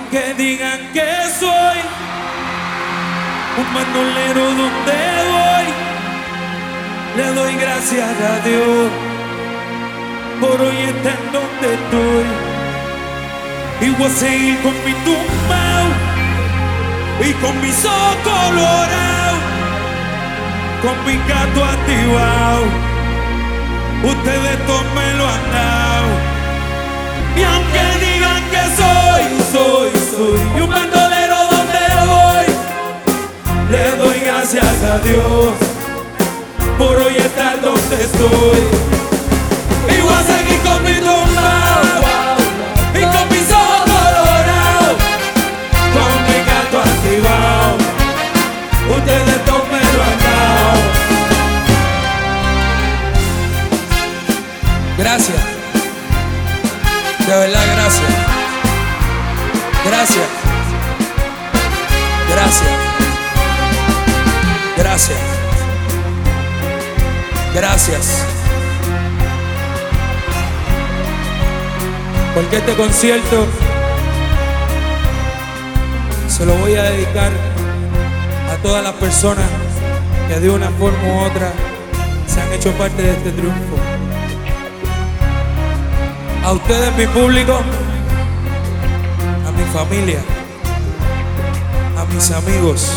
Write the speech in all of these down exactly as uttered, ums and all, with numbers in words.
aunque digan que soy un bandolero donde voy, le doy gracias a Dios por hoy estar donde estoy. Y voy a seguir con mi tumbao y con mis ojos colorados, con mi gato activado. Ustedes todos me lo han dado. Y aunque digan que soy, soy, soy un bandolero donde voy, le doy gracias a Dios por hoy estar donde estoy. Y voy a seguir con mi tumbao y con mis ojos colorados, con mi gato activado. Ustedes todos me lo han dado. Gracias. De verdad, gracias. Gracias. Gracias. Gracias. Gracias. Porque este concierto se lo voy a dedicar a todas las personas que de una forma u otra se han hecho parte de este triunfo. A ustedes, mi público, a mi familia, a mis amigos,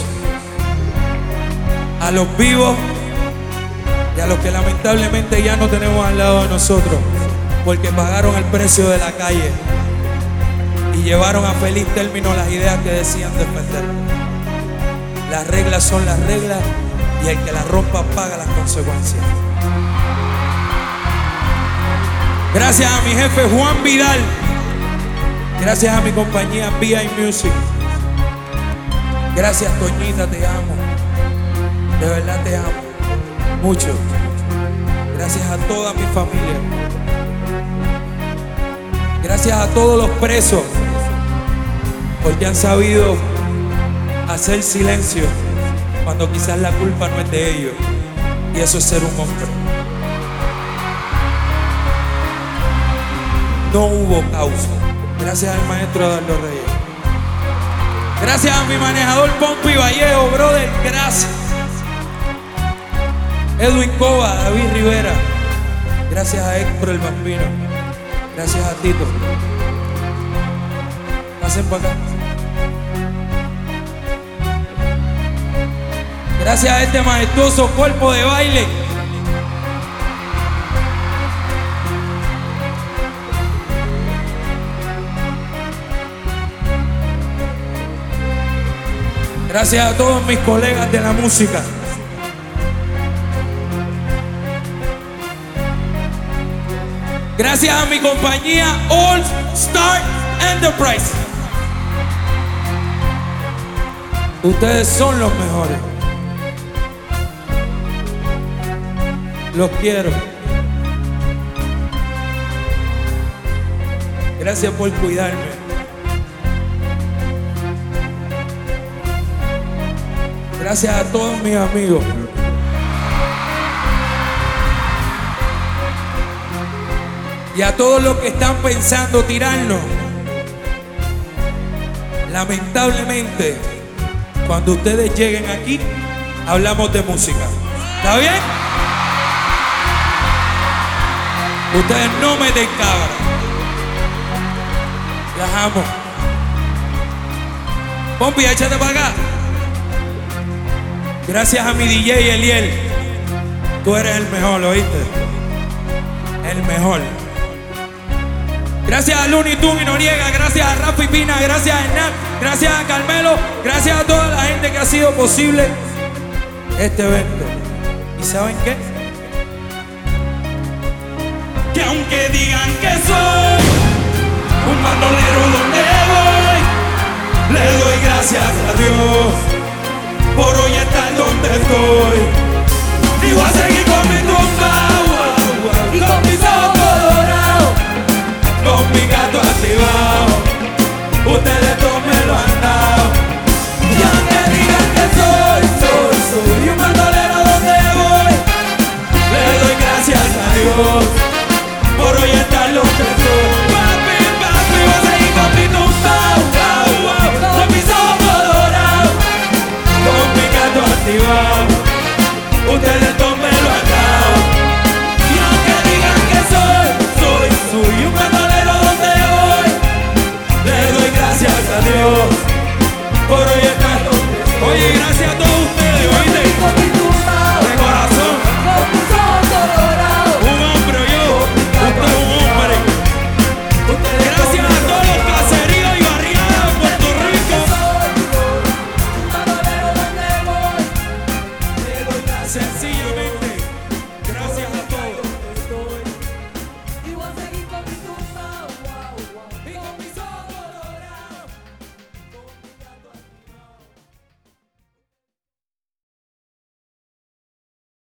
a los vivos y a los que lamentablemente ya no tenemos al lado de nosotros, porque pagaron el precio de la calle y llevaron a feliz término las ideas que decían defender. Las reglas son las reglas y el que las rompa paga las consecuencias. Gracias a mi jefe Juan Vidal. Gracias a mi compañía V I Music. Gracias, Toñita, te amo. De verdad te amo. Mucho. Gracias a toda mi familia. Gracias a todos los presos, porque han sabido hacer silencio cuando quizás la culpa no es de ellos. Y eso es ser un hombre. No hubo causa. Gracias al maestro Eduardo Reyes. Gracias a mi manejador Pompi Vallejo, brother. Gracias. Edwin Cova, David Rivera. Gracias a Héctor el Bambino. Gracias a Tito. Pasen para acá. Gracias a este majestuoso cuerpo de baile. Gracias a todos mis colegas de la música. Gracias a mi compañía All Star Enterprise. Ustedes son los mejores. Los quiero. Gracias por cuidarme. Gracias a todos mis amigos. Y a todos los que están pensando tirarnos. Lamentablemente, cuando ustedes lleguen aquí, hablamos de música. ¿Está bien? Ustedes no me den cabra. Las amo. Pompi, échate para acá. Gracias a mi D J Eliel. Tú eres el mejor, ¿oíste? El mejor. Gracias a Looney Tunes y Noriega. Gracias a Rafi Pina. Gracias a Hernán. Gracias a Carmelo. Gracias a toda la gente que ha sido posible este evento. ¿Y saben qué? Que aunque digan que soy un bandolero donde voy, le doy gracias a Dios por hoy estar donde estoy. Y voy a seguir con mi tumbao y con mis ojos colorados, con mi gato activado. Ustedes todos me lo han dado. Y aunque digan que soy, soy, soy un bandolero donde voy, le doy gracias a Dios por hoy estar donde estoy. Papi, papi, voy a seguir con mi tumbao. gracias a todos ustedes. ¿Oíste?